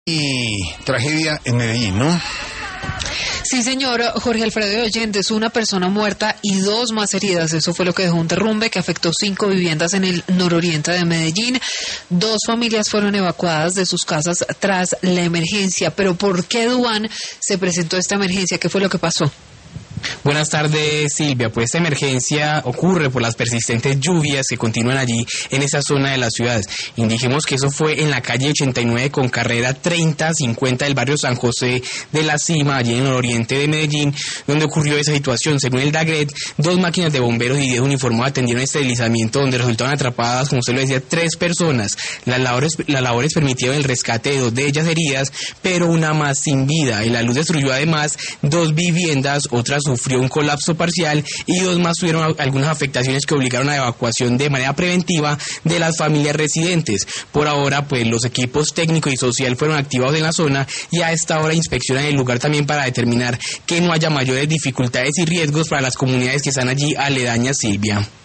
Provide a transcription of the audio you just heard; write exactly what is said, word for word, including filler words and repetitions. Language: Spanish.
Y tragedia en Medellín, ¿no? Sí, señor Jorge Alfredo de Oyentes, una persona muerta y dos más heridas. Eso fue lo que dejó un derrumbe que afectó cinco viviendas en el nororiente de Medellín. Dos familias fueron evacuadas de sus casas tras la emergencia. Pero ¿por qué, Duan, se presentó esta emergencia? ¿Qué fue lo que pasó? Buenas tardes, Silvia. Pues esta emergencia ocurre por las persistentes lluvias que continúan allí en esa zona de la ciudad. Indiquemos que eso fue en la calle ochenta y nueve con carrera treinta cincuenta del barrio San José de la Cima, allí en el oriente de Medellín, donde ocurrió esa situación. Según el DAGRET, dos máquinas de bomberos y diez uniformados atendieron este deslizamiento donde resultaron atrapadas, como usted lo decía, tres personas. Las labores, las labores permitieron el rescate de dos de ellas heridas, pero una más sin vida. Y la luz destruyó además dos viviendas, otras sufrió un colapso parcial y dos más tuvieron algunas afectaciones que obligaron a la evacuación de manera preventiva de las familias residentes. Por ahora, pues los equipos técnico y social fueron activados en la zona y a esta hora inspeccionan el lugar también para determinar que no haya mayores dificultades y riesgos para las comunidades que están allí aledañas, Silvia.